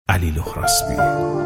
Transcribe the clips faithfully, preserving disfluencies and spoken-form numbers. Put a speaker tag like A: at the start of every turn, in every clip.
A: علی لخراسبی.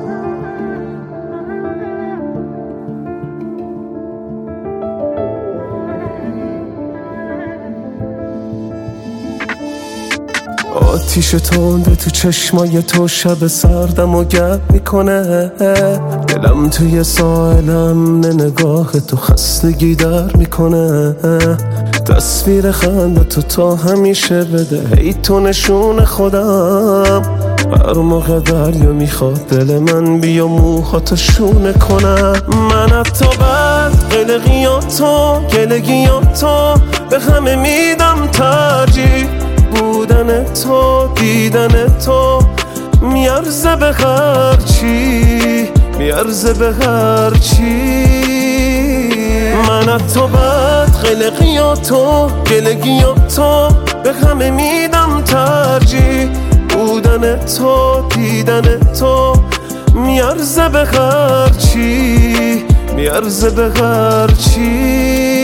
B: آتیش تنده تو چشمای تو شب سردم و گرم میکنه، دلم توی ساحلم نگاه تو خستگی در میکنه. تصویر خنده تو تا همیشه بده هی تو نشون خودم، هر موقع دریا میخواد دل من بیا موهاتو شونه کنم. من حتی بعد قلقیاتو گلگیاتو به همه میدم ترجیح، بودن تو دیدن تو میارزه به هر چی، میارزه به هر چی. من حتی بعد قلقیاتو گلگیاتو به همه میدم ترجیح، بودن تو دیدن تو میارزه به هر چی، میارزه به هر چی.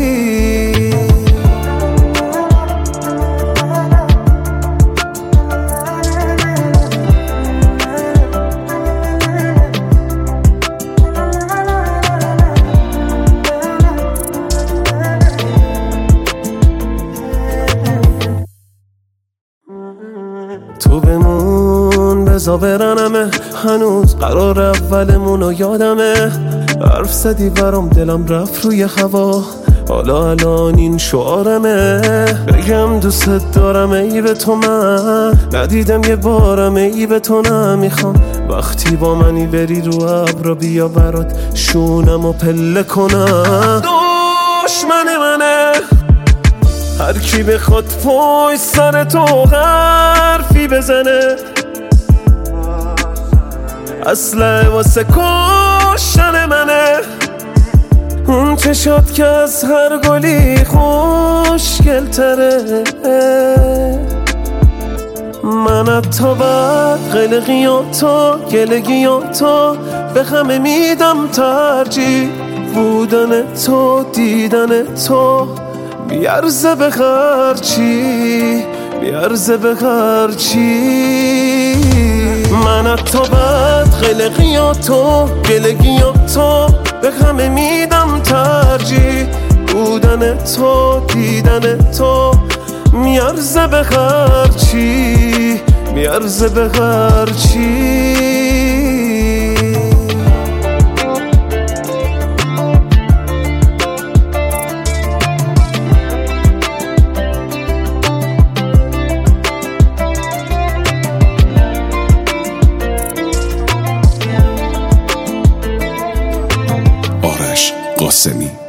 B: تو بمون بزا برنمه، هنوز قرار اولمونو یادمه. حرف زدی برام دلم رفت روی هوا، حالا الان این شعارمه. بگم دوست دارم ای به تو من ندیدم یه بارم، ای به تو نمیخوام وقتی با منی بری رو ابرا بیا برات شونم و پله کنم. دشمن منه هر کی بخواد پای سر تو حرفی بزنه، اصله واسه کشتن منه. اون چشات که از هر گلی خوشگل تره، من حتی بعد قلقیاتو گلگیاتو به همه میدم ترجیح، بودن تو دیدن تو میارزه به هر چی، میارزه به هر چی. من حتی بعد قلقیاتو گلگیاتو به همه میدم ترجیح، بودن تو دیدن تو میارزه به هر چی، میارزه به هر چی.
A: آرش قاسمی.